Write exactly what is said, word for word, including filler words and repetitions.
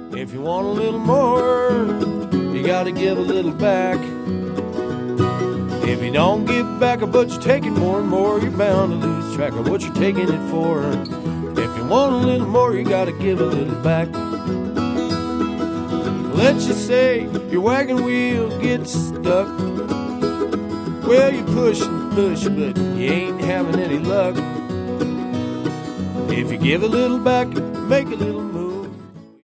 If you want a little more, you gotta give a little back. If you don't give back of what you're taking more and more, you're bound to lose track of what you're taking it for. If you want a little more, you gotta give a little back. Let's just say your wagon wheel gets stuck. Well, you push and push, but you ain't having any luck. If you give a little back, make a little more.